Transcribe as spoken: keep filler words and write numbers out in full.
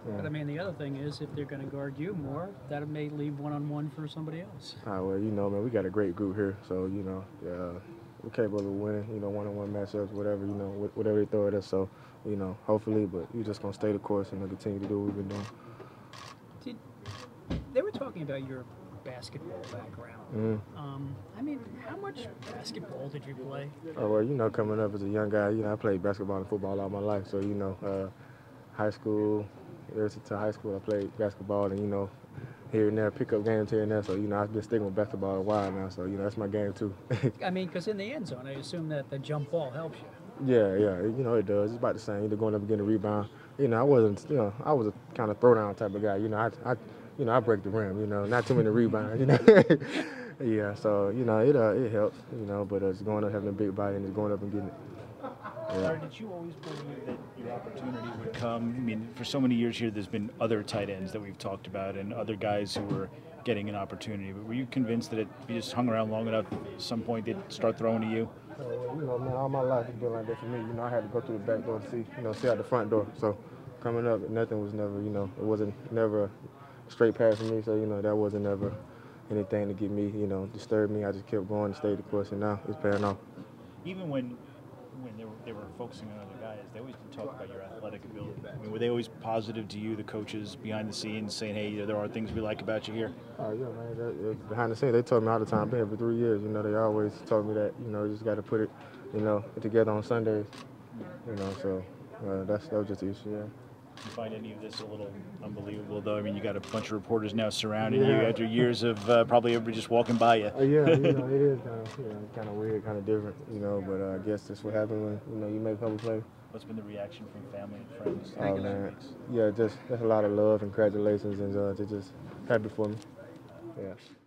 Yeah. But I mean, the other thing is, if they're going to guard you more, that may leave one-on-one for somebody else. Ah, well, you know, man, we got a great group here, so you know, uh, we're capable of winning. You know, one-on-one matchups, whatever, you know, wh- whatever they throw at us. So, you know, hopefully, but we're just gonna stay the course and continue to do what we've been doing. Did, they were talking about your basketball background. Mm-hmm. Um, I mean, how much basketball did you play? Oh, well, you know, coming up as a young guy, you know, I played basketball and football all my life. So, you know, uh, high school, ever since high school, I played basketball, and you know, here and there, pick up games here and there. So, you know, I've been sticking with basketball a while now. So, you know, that's my game too. I mean, because in the end zone, I assume that the jump ball helps you. Yeah, yeah, you know it does. It's about the same. Either going up and getting a rebound. You know, I wasn't, you know, I was a kind of throwdown type of guy. You know, I, I, you know, I break the rim. You know, not too many rebounds. You know, yeah. So you know, it uh, it helps. You know, but uh, it's going up having a big body and it's going up and getting it. Larry, did you always believe that your opportunity would come? I mean, for so many years here, there's been other tight ends that we've talked about and other guys who were getting an opportunity. But were you convinced that if you just hung around long enough, at some point they'd start throwing to you? Uh, well, you know, man, all my life it's been like that for me. You know, I had to go through the back door to see, you know, see out the front door. So coming up, nothing was never, you know, it wasn't never a straight pass for me. So you know, that wasn't never anything to get me, you know, disturb me. I just kept going and stayed the course, and now it's paying off. Even when when they were, they were focusing on other guys, they always did talk about your athletic ability. I mean, were they always positive to you, the coaches behind the scenes, saying, hey, there are things we like about you here? Oh, yeah, man. That, that, behind the scenes, they told me all the time. I've been here for three years. You know, they always told me that, you know, you just got to put it, you know, together on Sundays. You know, so uh, that's, that was just the issue, yeah. Do you find any of this a little unbelievable, though? I mean, you got a bunch of reporters now surrounding Yeah. you after years of uh, probably everybody just walking by you. Uh, yeah, you know, it is kind of, you know, kind of weird, kind of different, you know, but uh, I guess that's what happens when, you know, you make public play. What's been the reaction from family and friends? Oh, man. Yeah, just, just a lot of love and congratulations, and uh, they're just happy for me. Yeah.